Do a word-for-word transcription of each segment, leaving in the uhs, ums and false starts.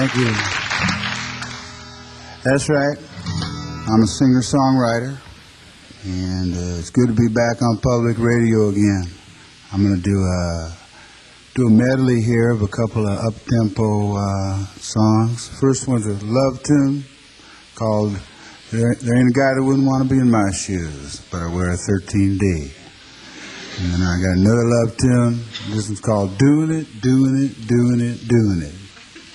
Thank you. That's right. I'm a singer-songwriter, and uh, it's good to be back on public radio again. I'm going to do a, do a medley here of a couple of up-tempo uh, songs. First one's a love tune called There, there Ain't a Guy That Wouldn't Want to Be in My Shoes, but I Wear a thirteen D. And then I got another love tune. This one's called Doing It, Doing It, Doing It, Doing It.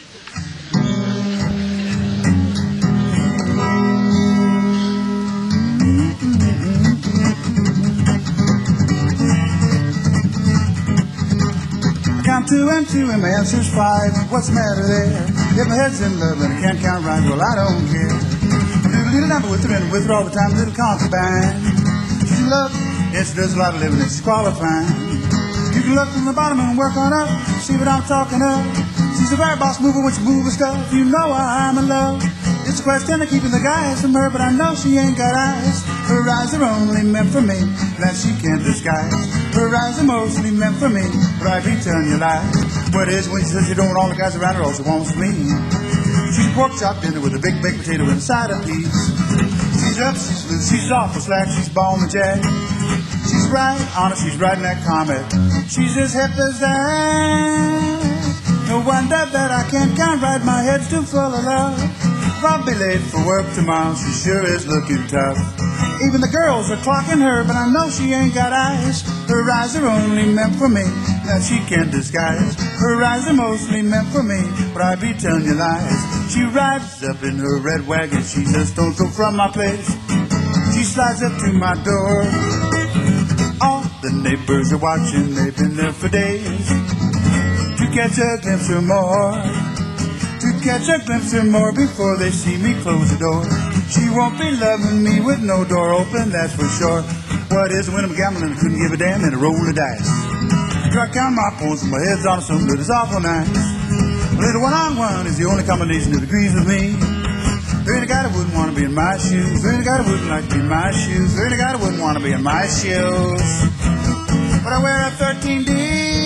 Count two and two and my answer's five. What's the matter there? If my head's in love and I can't count right, well I don't care. Do a little number with her and with her all the time, a little concubine. She's in love, and she does a lot of living, it's qualifying. You can look from the bottom and work on up, see what I'm talking of. She's a very boss mover when she moves stuff, you know I'm in love. It's a question of keeping the guys from her, but I know she ain't got eyes. Her eyes are only meant for me, that she can't disguise. Her eyes are mostly meant for me, but I be telling you lies. What is when she says she don't want all the guys around her, all she wants me. She's a pork chop dinner with a big baked potato and a side of peas. She's up, she's loose, she's awful slack, she's ball and jack. She's right, honest, she's riding that comet. She's as hip as that. No wonder that I can't count right, my head's too full of love. If I'll be late for work tomorrow, she sure is looking tough. Even the girls are clocking her, but I know she ain't got eyes. Her eyes are only meant for me, that she can't disguise. Her eyes are mostly meant for me, but I be telling you lies. She rides up in her red wagon, she's a stone's throw from my place. She slides up to my door. All the neighbors are watching, they've been there for days. To catch a glimpse or more, to catch a glimpse or more before they see me close the door. She won't be loving me with no door open, that's for sure. What is when I'm gambling, I couldn't give a damn and a roll of dice. I try to count my pulse and my head's on something that is awful nice. A little one-on-one is the only combination that agrees with me. There ain't a guy that wouldn't want to be in my shoes. There ain't a guy that wouldn't like to be in my shoes. There ain't a guy that wouldn't want to be in my shoes. But I wear a thirteen D.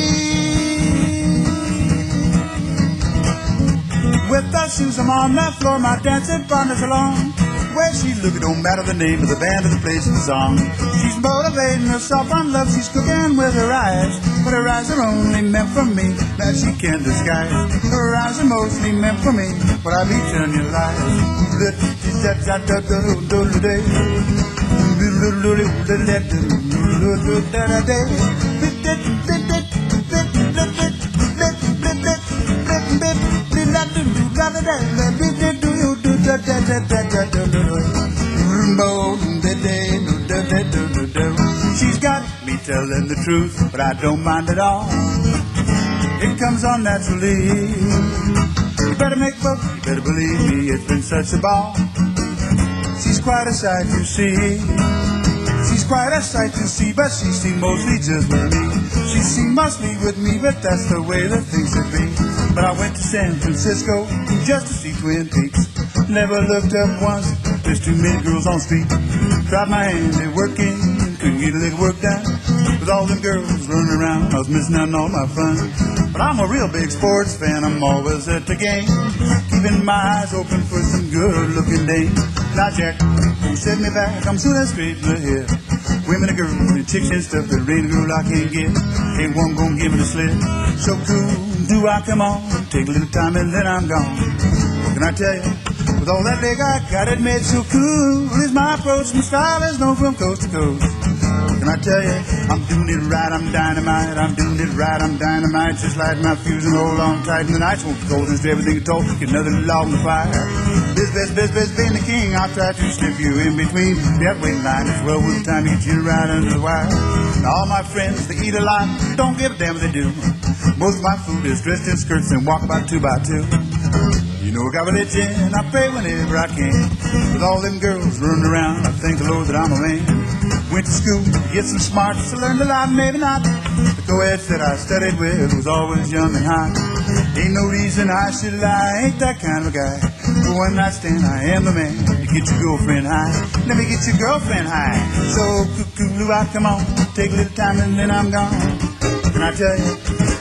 With those shoes, I'm on the floor, my dancing partner's along. Where she look, it don't matter the name of the band or the place of the song. She's motivating herself on love, she's cooking with her eyes. But her eyes are only meant for me, that she can't disguise. Her eyes are mostly meant for me, but I be telling you lies. She's got me telling the truth, but I don't mind at all. It comes on naturally. You better make book, you better believe me, it's been such a ball. She's quite a sight to see. She's quite a sight to see, but she's seen mostly just with me. She's seen mostly with me, but that's the way that things should be. But I went to San Francisco just to see Twin Peaks. Never looked up once, there's too many girls on the street. Tried my hand at working, couldn't get a little work done. With all them girls running around, I was missing out on all my fun. But I'm a real big sports fan, I'm always at the game, keeping my eyes open for some good-looking dame. Now Jack, who set me back, I'm shooting straight in the head. Women and girls and chicks and stuff, that ain't a girl I can't get. Ain't one gonna give it a slip. So cool, do I come on, take a little time and then I'm gone. What can I tell you? With all that leg I got it made so cool is my approach, my style is known from coast to coast. Can I tell you, I'm doing it right, I'm dynamite, I'm doing it right, I'm dynamite. Just light my fuse and hold on tight, and the nights won't be cold, and everything you told, get another log on the fire. Biz, biz, biz, biz, being the king, I'll try to slip you in between. That waiting line is well with the time to get you right under the wire. And all my friends, they eat a lot, don't give a damn what they do. Most of my food is dressed in skirts and walk about two by two. You know I got religion, I pray whenever I can. With all them girls running around, I thank the Lord that I'm a man. Went to school to get some smarts, I learned a lot, maybe not. The co-eds that I studied with was always young and hot. Ain't no reason I should lie, ain't that kind of a guy. For one night stand, I am the man to get your girlfriend high. Let me get your girlfriend high. So, cuckoo, I come on, take a little time and then I'm gone. Can I tell you?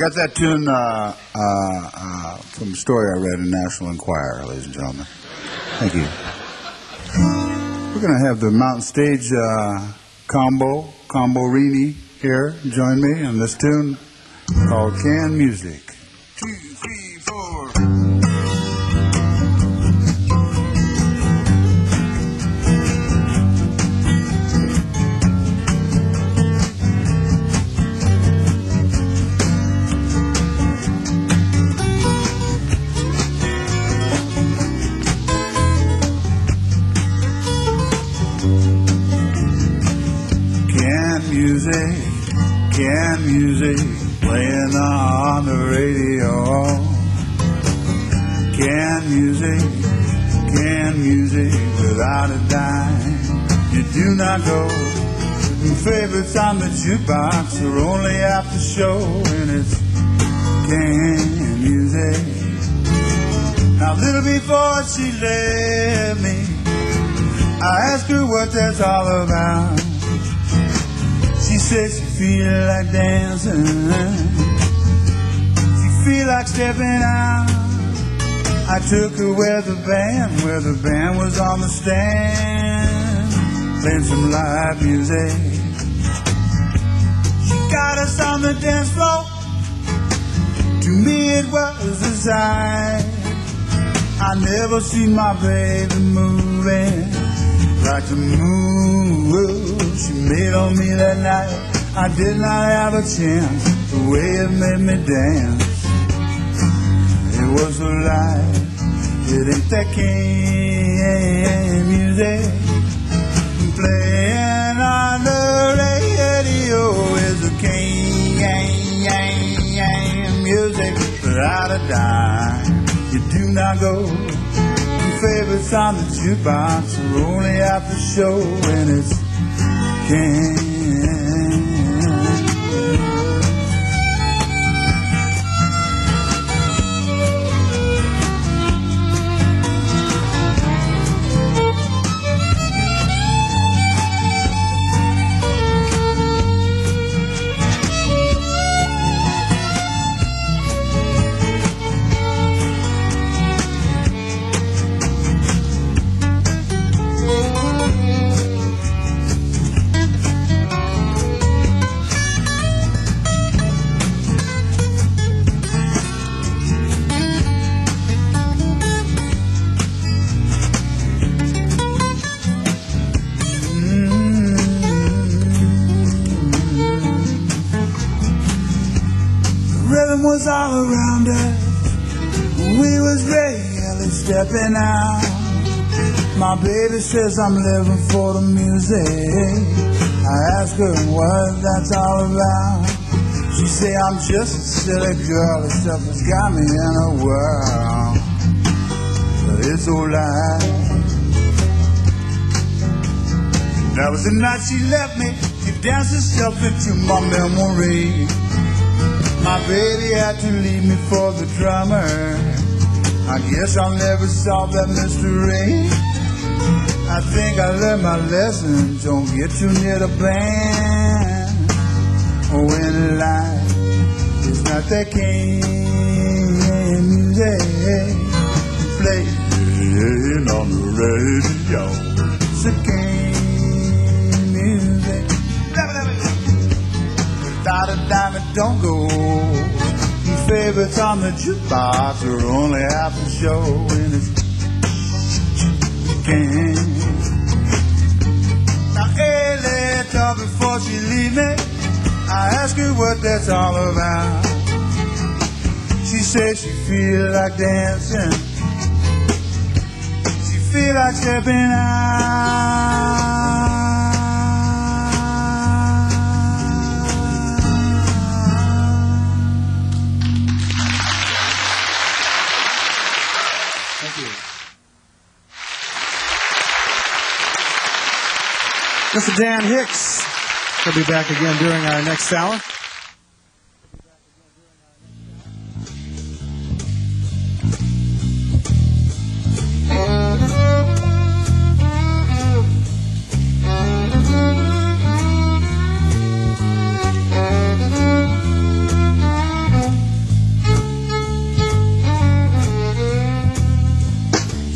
got that tune uh, uh, uh, from a story I read in National Enquirer, ladies and gentlemen. Thank you. We're going to have the Mountain Stage uh, combo, Combo Rini here join me on this tune called Can Music. Two, three, four. Music, can music playing on the radio? Can music, can music without a dime? You do not go. Your favorites on the jukebox are only after show, and it's can music. Now, little before she left me, I asked her what that's all about. She said she feel like dancing, she feel like stepping out. I took her where the band, where the band was on the stand, playing some live music. She got us on the dance floor. To me it was a sight. I never seen my baby moving like the move she made on me that night. I did not have a chance. The way it made me dance, it was a lie. It ain't that can music playing on the radio. Is a can music without a dime. You do not go. Favorites on the jukebox are only after show, and it's can. Was all around us. We was really stepping out. My baby says I'm living for the music. I ask her what that's all about. She say I'm just a silly girl. The stuff has got me in a whirl, but it's alright. That was the night she left me. She danced herself into my memory. My baby had to leave me for the drummer. I guess I'll never solve that mystery. I think I learned my lesson. Don't get too near the band. When life is not that can music playing on the radio. It's a can music. Without a dime it don't go. Your favorites on the jukebox are only half the show, and it's can. Now hey, later before she leave me, I ask her what that's all about. She says she feel like dancing, she feel like stepping out. Mister Dan Hicks will be back again during our next hour.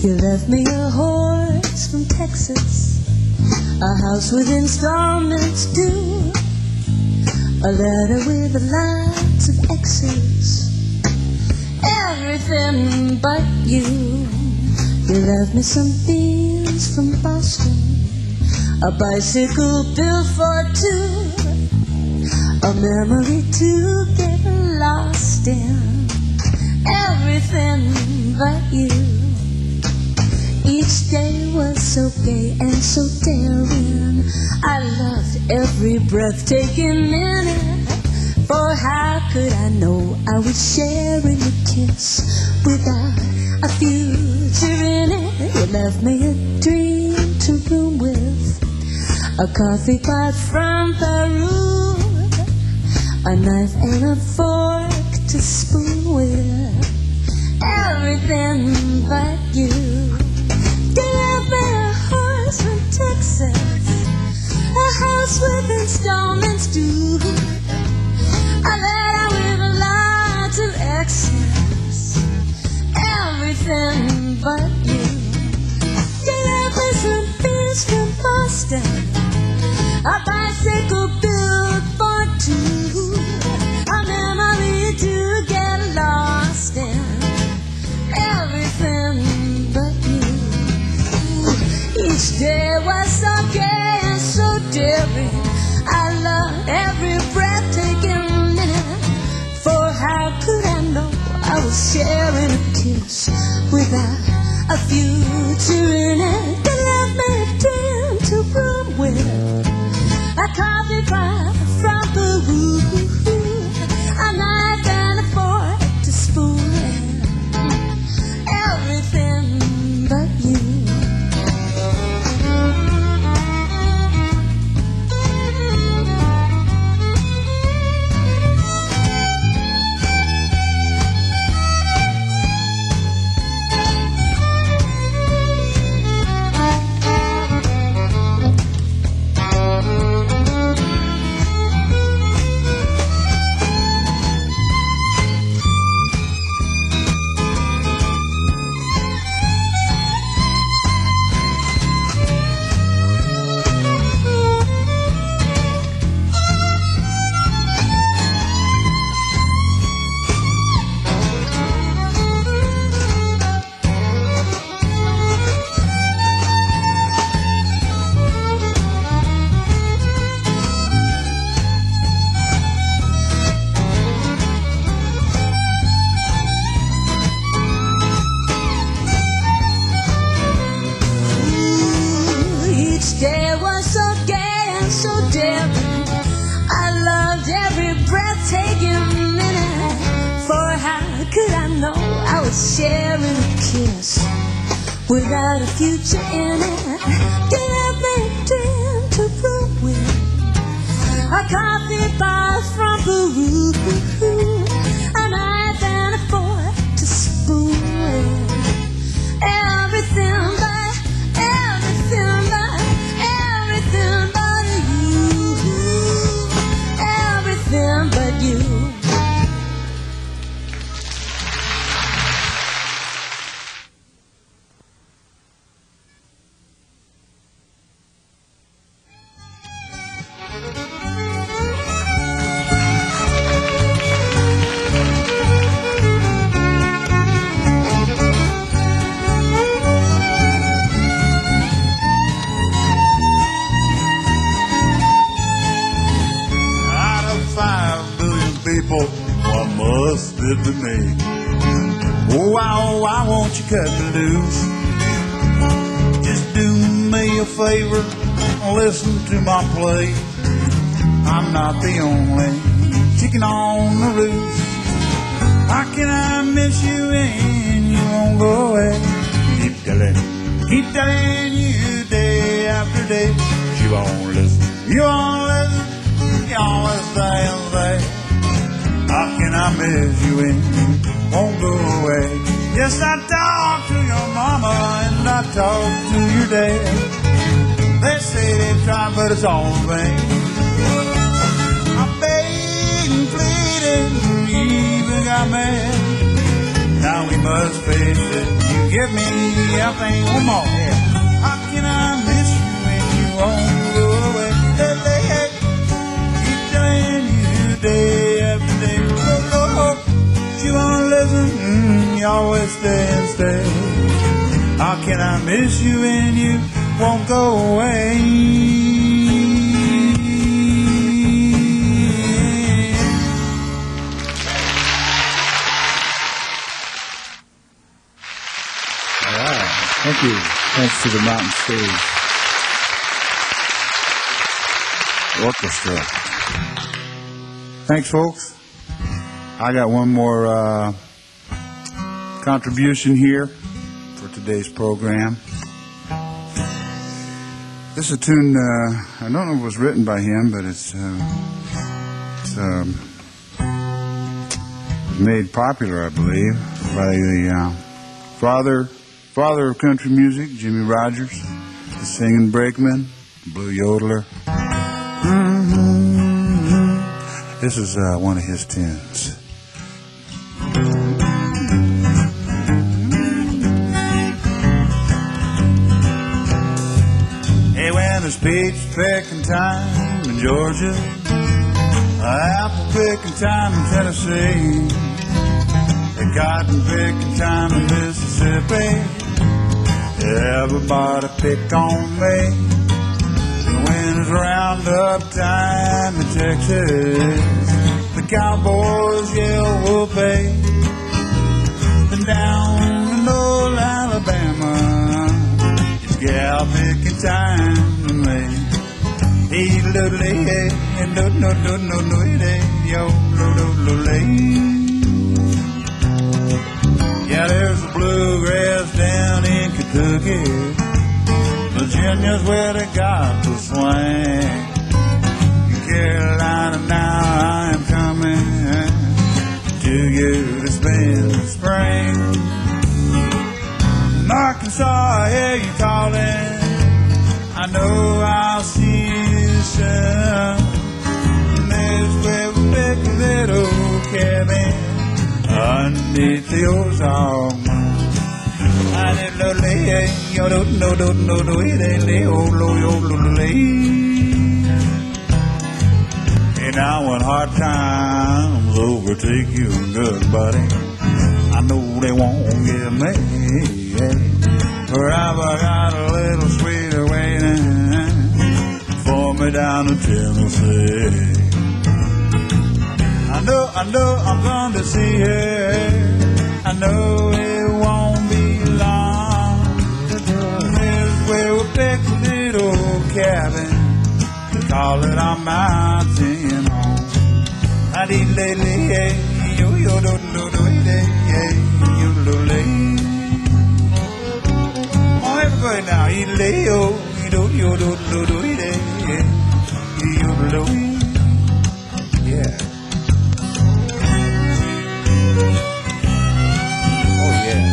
You left me a horse from Texas, a house with installments due, a letter with lots of X's, everything but you. You left me some beans from Boston, a bicycle built for two, a memory to get lost in, everything but you. Each day was so gay and so daring. I loved every breathtaking minute. For how could I know I was sharing a kiss without a future in it? You left me a dream to room with, a coffee pot from Peru, a knife and a fork to spoon with, everything but you. From Texas, a house with installments due, a letter with a lot of excess, everything but you. You left me some beers from Boston, a bicycle built for two, a memory to get lost in, everything but you. Each day was so gay and so daring. I loved every breathtaking minute. For how could I know I was sharing a kiss without a future in it? You left me a dream to room with, a coffee pot from Peru, a knife and a fork to spoon with, everything but you. Sharing a kiss without a future in it. You left me a dream to room with, a coffee pot from Peru, a knife and a fork to spoon with, everything but, everything but, everything but you, everything but you. What must it be made? Oh, why, why won't you cut me loose? Just do me a favor, listen to my play. I'm not the only chicken on the roost. How can I miss you and you won't go away? Keep telling, keep telling you day after day. You won't listen, you won't listen, you always say and say. How can I miss you and you won't go away? Yes, I talk to your mama and I talk to your dad. They say they try, but it's all in vain. I begged and pleaded and you even got mad. Now we must face it, you give me everything. One more. Yeah. How can I miss you when you won't go away? Hey, hey, hey. Keep telling you day after day. Oh, oh, oh. You won't listen. Mm, you always stay and stay. How can I miss you when you won't go away? All right. Thank you. Thanks to the Mountain Stage Orchestra. Thanks, folks. I got one more uh, contribution here for today's program. This is a tune, uh, I don't know if it was written by him, but it's, uh, it's um, made popular, I believe, by the uh, father, father of country music, Jimmy Rogers, the singing brakeman, blue yodeler. Mm-hmm. This is uh, one of his tunes. Hey, when it's peach picking time in Georgia, apple picking time in Tennessee, and cotton picking time in Mississippi, everybody pick on me. When it's roundup time in Texas, the cowboys yell whoopee. And down in old Alabama, it's gal picking time to me. Hey, little lady, no, no, no, no, no, yo, little, little lady. Yeah, there's a bluegrass down in Kentucky. Virginia's where they got the swing. In Carolina now I am coming to you to spend the spring. In Arkansas, I hear you calling. I know I'll see you soon. There's where we pick a little cabin underneath the Ozark moon. I didn't know lay, yo, don't know, don't know, do it ain't lay, oh, lo, yo, lo, lo, lay. And now when hard times overtake you, good buddy, I know they won't get me. Forever got a little sweeter waiting for me down in Tennessee. I know, I know I'm going to see her. I know it won't be long. Here's where we'll pick a little cabin, call it our mountain home. I did lay, lay, yo, yo, do, do, do, lay, yo, do, lay. Oh, everybody now, he lay, yo, do, yo, do, do, do, lay, yo, do, yeah. Oh, yeah.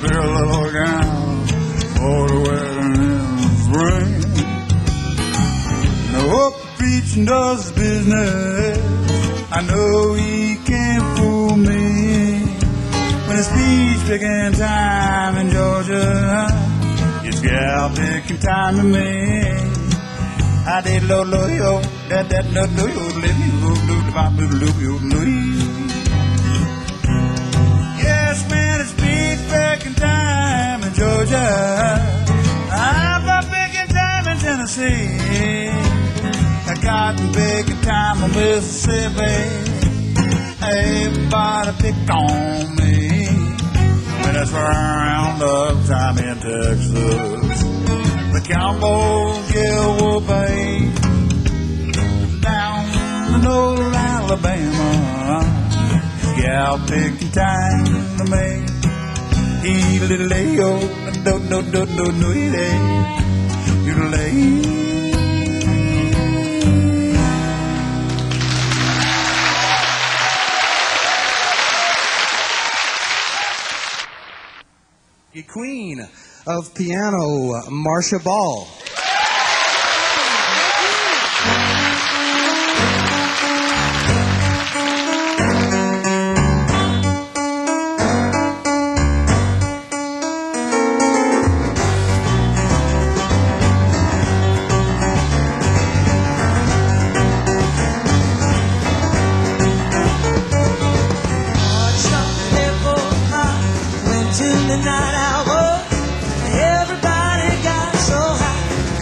build a little gown for the wedding in the spring. Now up the beach and does his business. I know he can't fool me. When it's speech picking time in Georgia, it's gal picking time to me. I did lo lo yo, that that no no yo, let me go do the bop do do yo no. Yes, man, it's speech picking time in Georgia. I'm not picking time in Tennessee. I got picking time in Mississippi. Everybody pick on me when it's round-up time in Texas. The cowboys yell whoopee down in old Alabama. Gal picking time to me. He little lay-o, do do do do do you lay. Queen of piano, Marcia Ball. To the night hour, everybody got so high.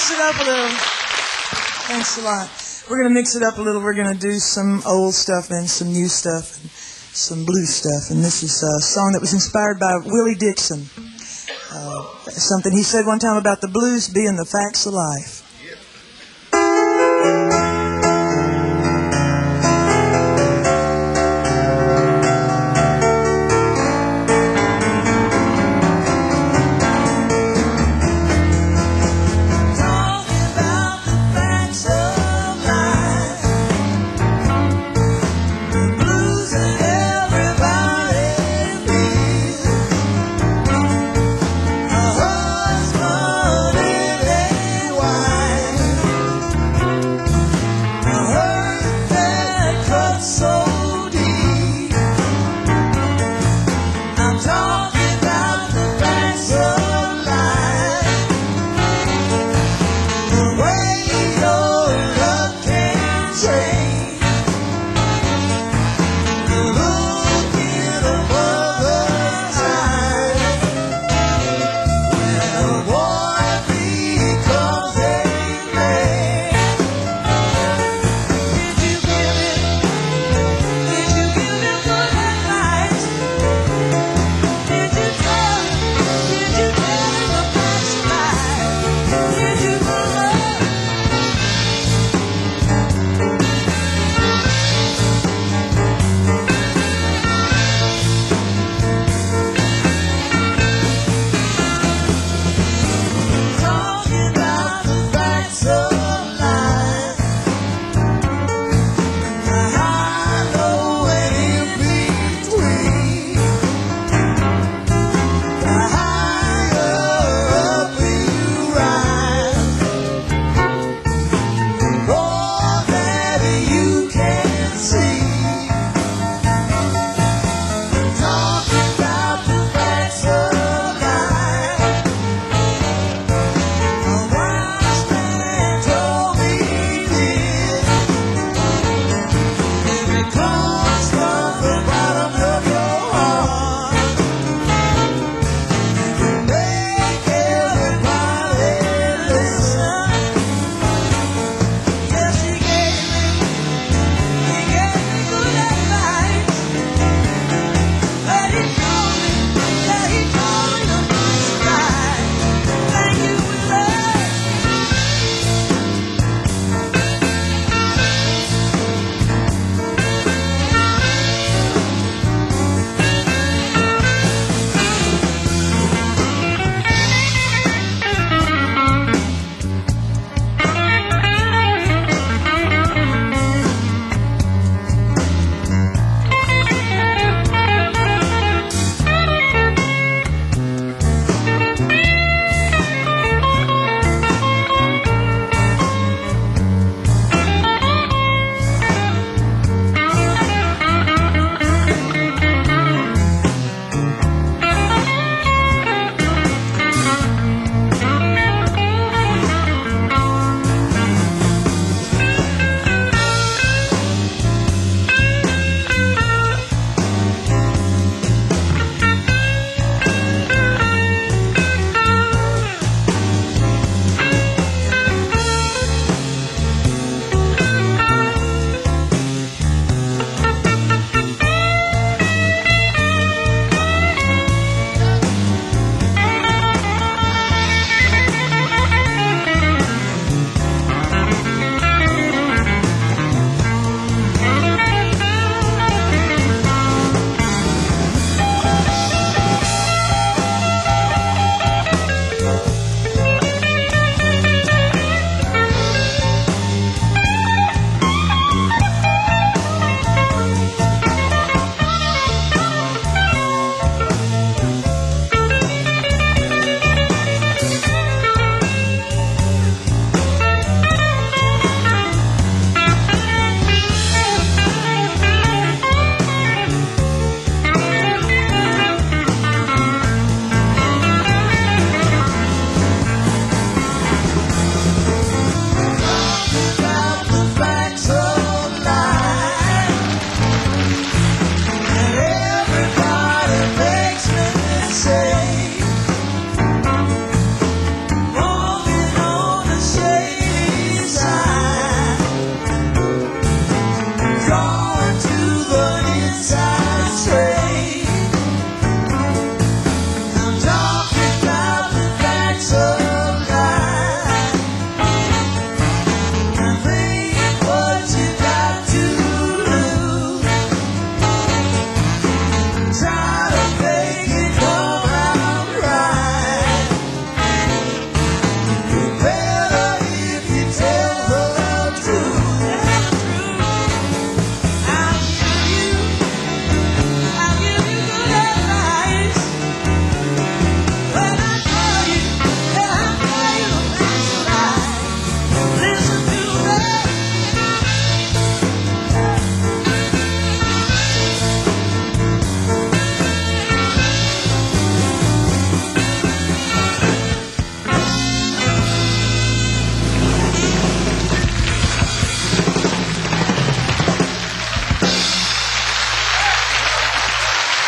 mix it up a little. Thanks a lot. We're going to mix it up a little. We're going to do some old stuff and some new stuff and some blues stuff. And this is a song that was inspired by Willie Dixon. Uh, something he said one time about the blues being the facts of life. Why?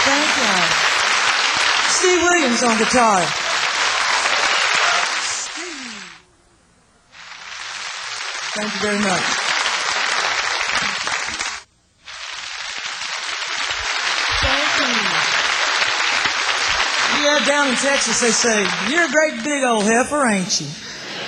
Thank you. Steve Williams on guitar. Thank you very much. Thank you. Yeah, down in Texas they say, you're a great big old heifer, ain't you?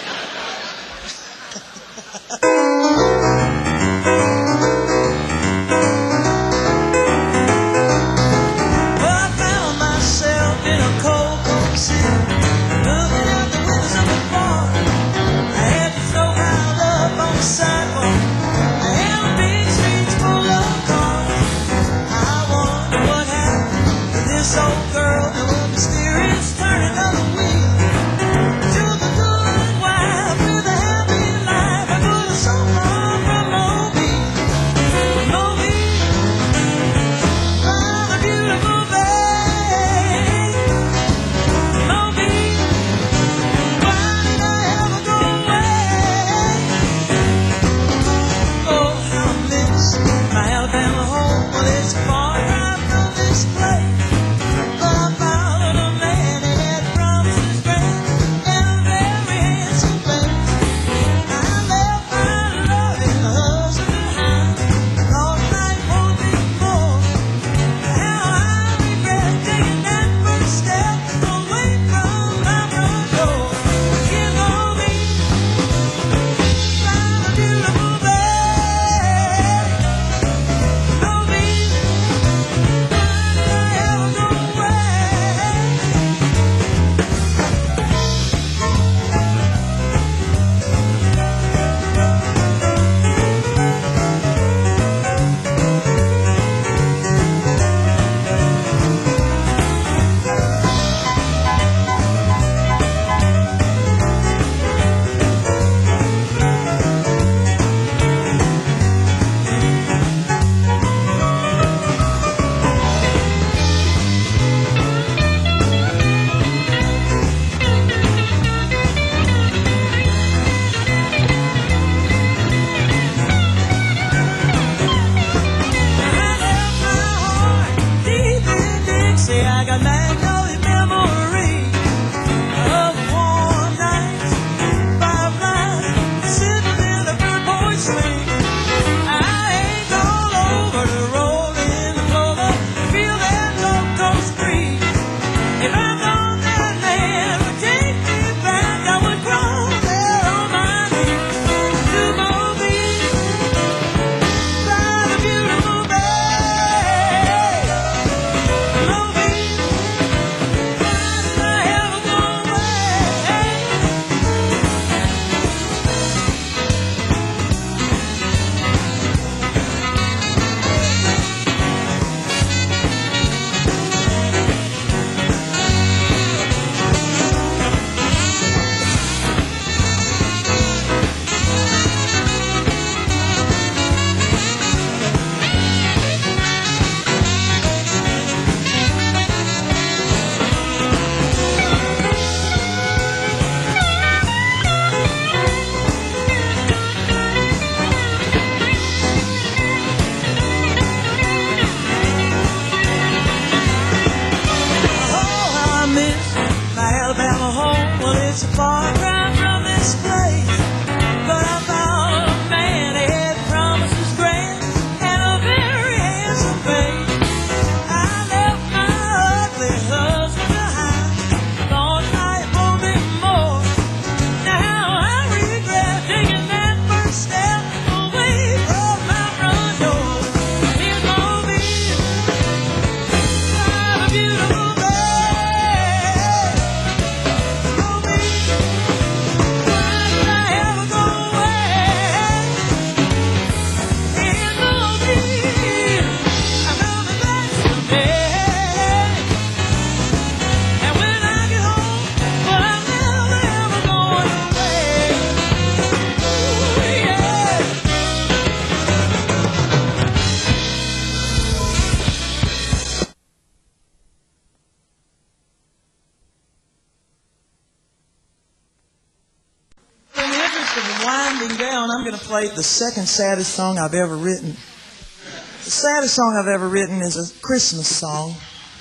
winding down, I'm going to play the second saddest song I've ever written. The saddest song I've ever written is a Christmas song.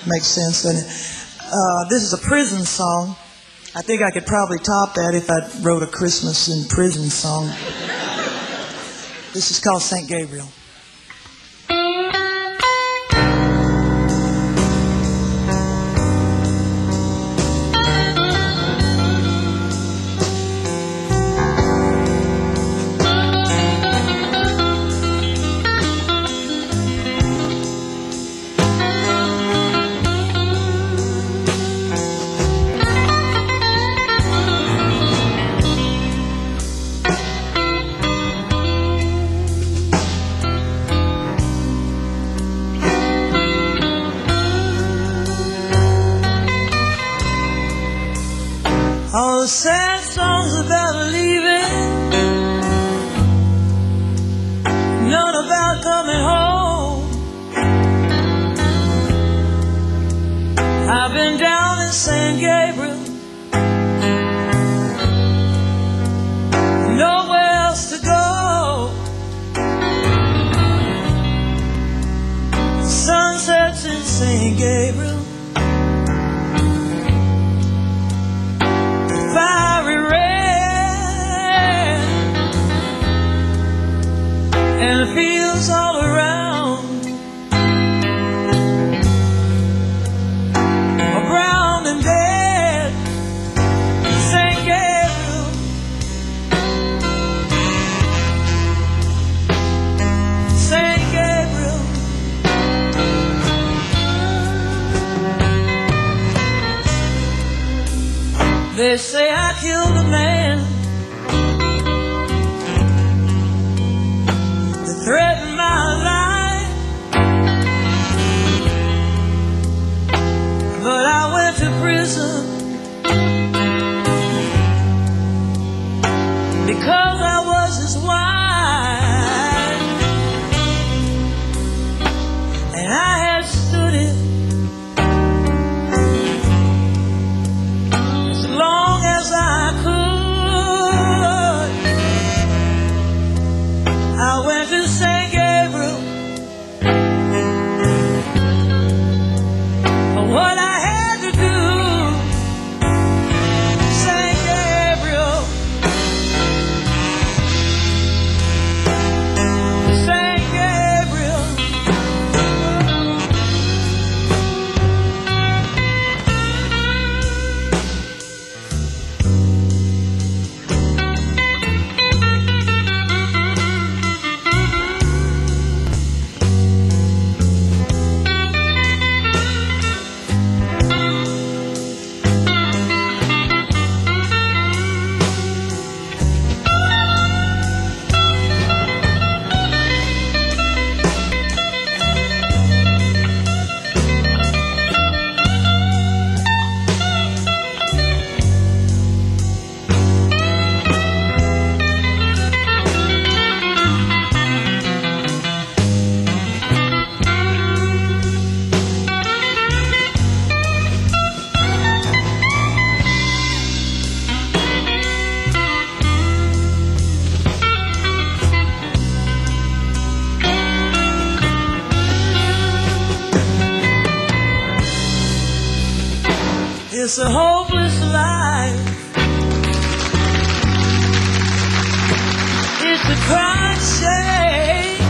Makes sense, doesn't it? Uh, this is a prison song. I think I could probably top that if I wrote a Christmas in prison song. This is called Saint Gabriel. All the sad songs about leaving, none about coming home. I've been down in Saint Gabriel, nowhere else to go. The sun sets in Saint Gabriel, fiery red, and the fields all around are brown and dead. Saint Gabriel, Saint Gabriel. They say I killed a man that threatened my life, but I went to prison because I was his wife, and I had stood it as long as I could. I went to Saint Gabriel for what I had to do. Saint Gabriel, Saint Gabriel. It's a hopeless life. It's a crying shame.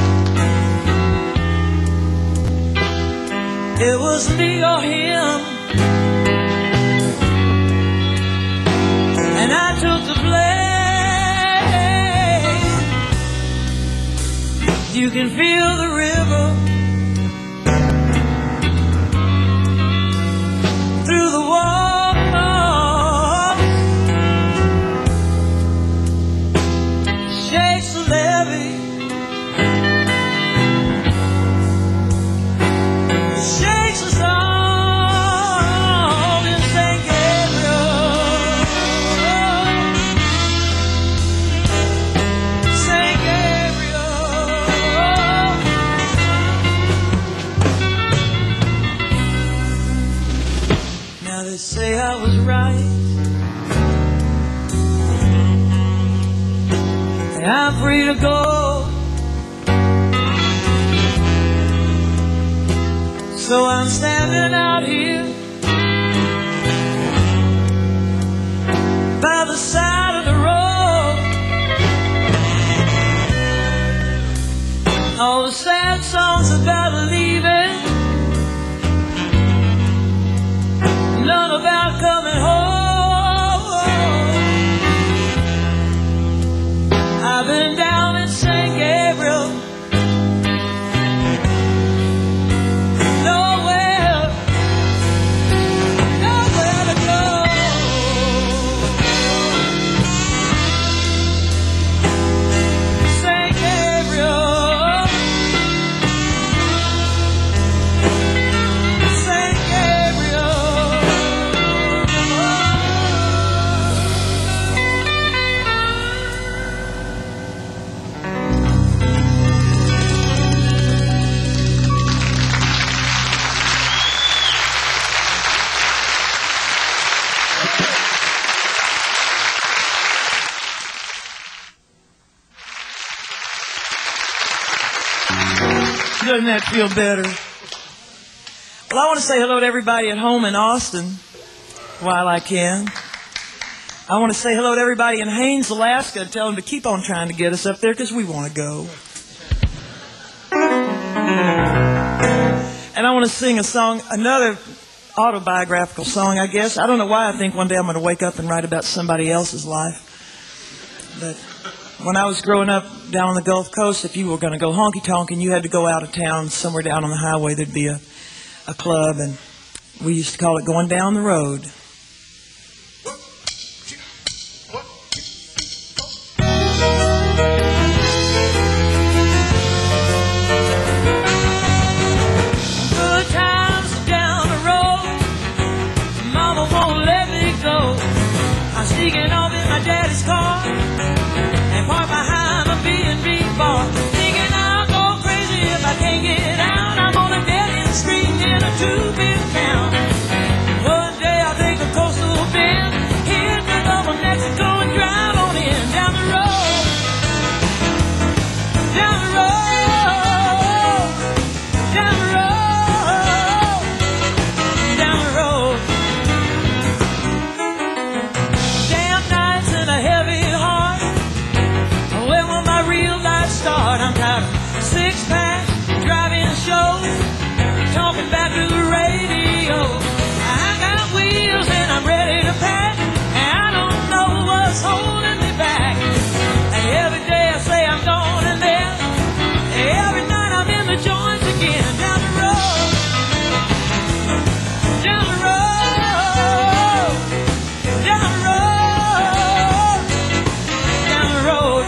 It was me or him, and I took the blame. You can feel the river through the walls, shakes the levee, shakes us all in Saint Gabriel, Saint Gabriel. Now they say I was right, and I'm free to go. So So I'm standing out here by the side of the road. All the sad songs about leaving, none about coming home. I've been down in Saint Gabriel, nowhere, nowhere to go. Saint Gabriel, Saint Gabriel. Doesn't that feel better? Well, I want to say hello to everybody at home in Austin while I can. I want to say hello to everybody in Haines, Alaska, and tell them to keep on trying to get us up there because we want to go. And I want to sing a song, another autobiographical song, I guess. I don't know why I think one day I'm going to wake up and write about somebody else's life. But when I was growing up down on the Gulf Coast, if you were going to go honky-tonk and you had to go out of town, somewhere down on the highway, there'd be a, a club, and we used to call it going down the road. Good times down the road, Mama won't let me go. I'm sneaking off in my daddy's car and park behind a B and B bar, thinking I'll go crazy if I can't get out. I'm on a dead-end street in a two-bit town. One day I'll take the coastal bend, hit the Gulf of Mexico and drive on in. Down the road, down the road, down the road, down the road. Damn nights and a heavy heart, when will my real life start? I'm tired of six-pack, driving shows, talking back to the radio. I got wheels and I'm ready to pack, and I don't know what's holding me back. And every day I say I'm going in there, every night I'm in the joints again. Down the road, down the road, down the road, down the road.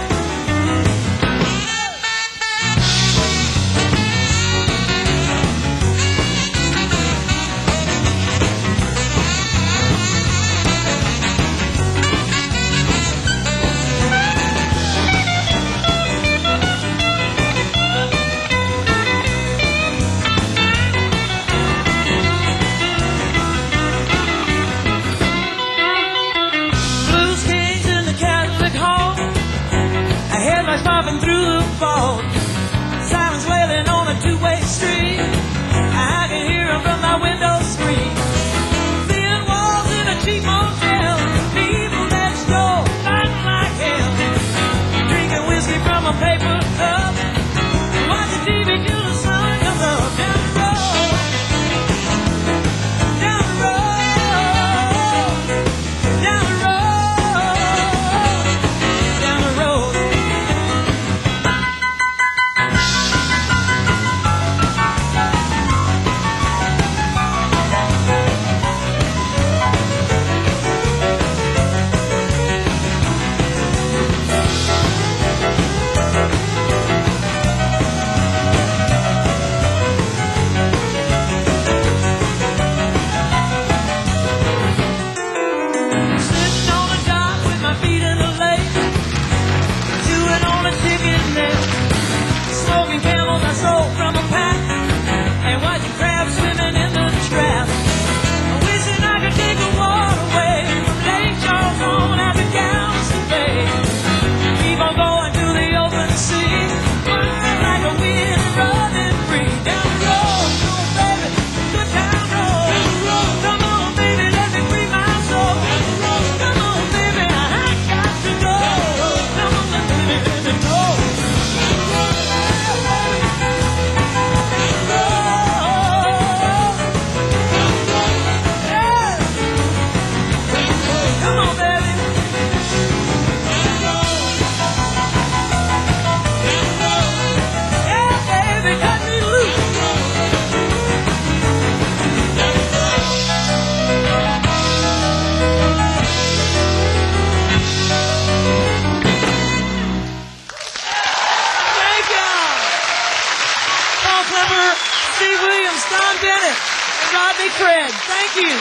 Rodney Craig. Thank you.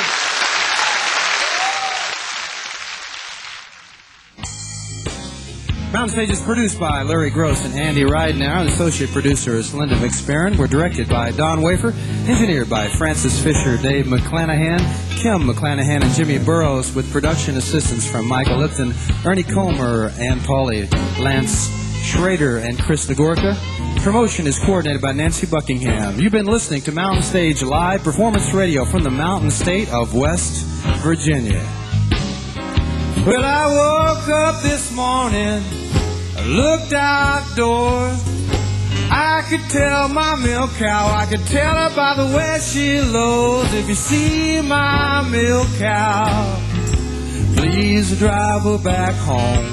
Mountain Stage is produced by Larry Gross and Andy Ridenauer. The associate producer is Linda McSparron. We're directed by Don Wafer. Engineered by Francis Fisher, Dave McClanahan, Kim McClanahan, and Jimmy Burrows, with production assistance from Michael Lipton, Ernie Comer, Ann Pauley, Lance Schrader, and Chris Nagorka. Promotion is coordinated by Nancy Buckingham. You've been listening to Mountain Stage Live Performance Radio from the Mountain State of West Virginia. Well, I woke up this morning, I looked outdoors. I could tell my milk cow, I could tell her by the way she lows. If you see my milk cow, please drive her back home.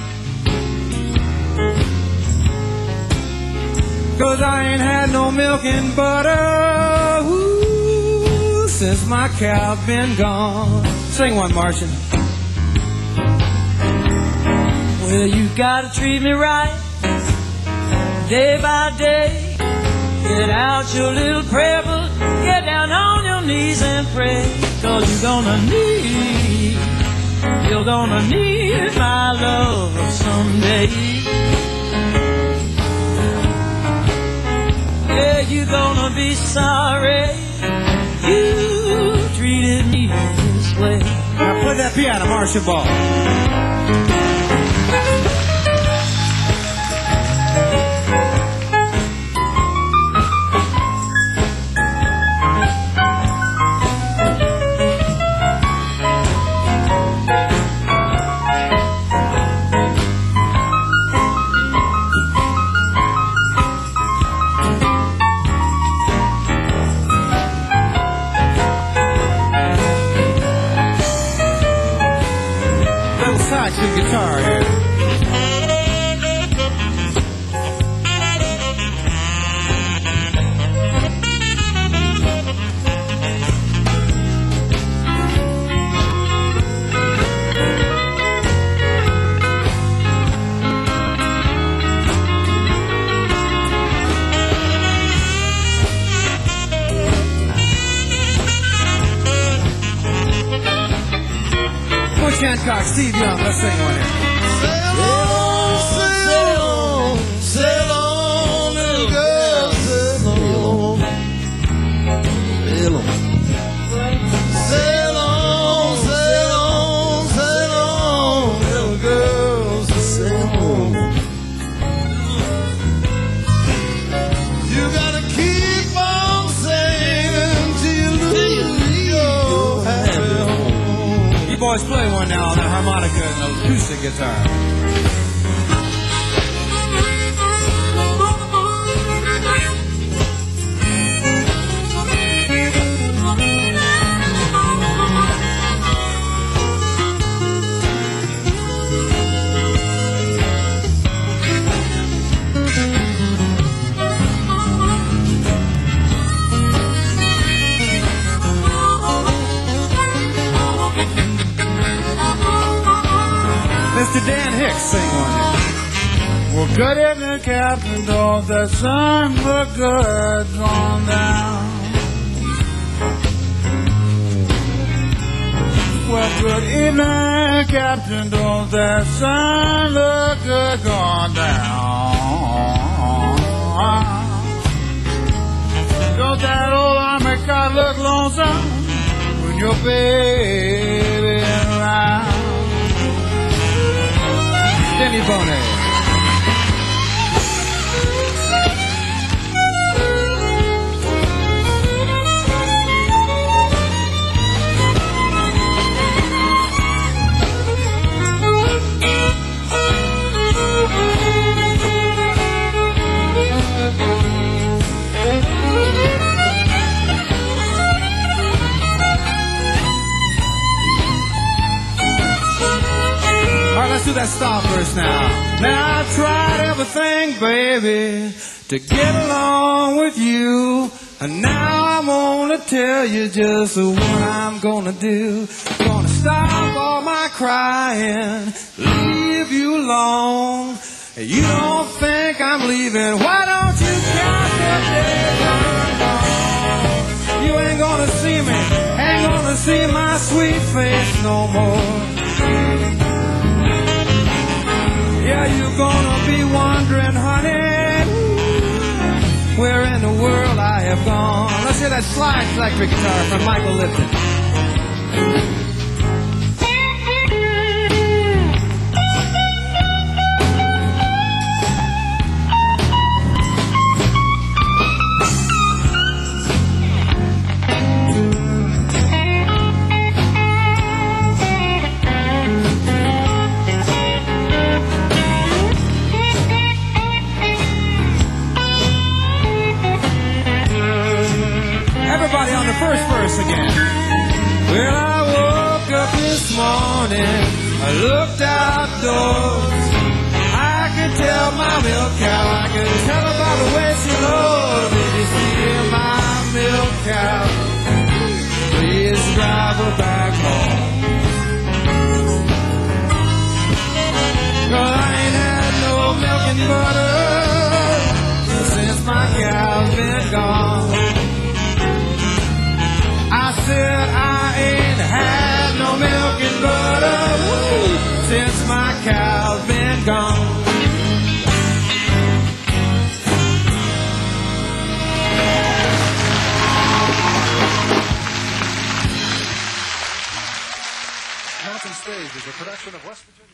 'Cause I ain't had no milk and butter, ooh, since my cow been gone. Sing one, Martian. Well, you gotta treat me right, day by day. Get out your little prayer book, get down on your knees and pray. 'Cause you're gonna need, you're gonna need my love someday. Yeah, you're gonna be sorry you treated me this way. Now play that piano, Marcia Ball. Sax and guitar here. Bush Hancock, Steve Young, let's sing one here. Sail on, sail on, sail on, little girl, sail on. Sail on. Sail on, sail on, sail on, little girl, sail on. You gotta keep on sailing till you lose your happy home. You boys play one now on the harmonica and the acoustic guitar. Mister Dan Hicks, sing one here. Well, good evening, Captain. Don't that sun look good drawn down? Well, good evening, Captain. Don't that sun look good gone down? Don't that old army car look lonesome when your baby around? Denny Bonet. Let's do that stop verse now. Now I've tried everything, baby, to get along with you. And now I'm gonna tell you just what I'm gonna do. Gonna stop all my crying, leave you alone. You don't think I'm leaving, why don't you count the days I'm gone? You ain't gonna see me never see my sweet face no more. Yeah, you're gonna be wondering, honey, where in the world I have gone. Let's hear that slide electric guitar from Michael Lipton. Everybody on the first verse again. Well, I woke up this morning, I looked outdoors. I could tell my milk cow, I could tell about the way she loves. Did you see my milk cow? Please drive her back home. Well, I ain't had no milk and butter since my cow's been gone. I said I ain't had no milk and butter woo, since my cow's been gone. Mountain Stage is a production of West Virginia.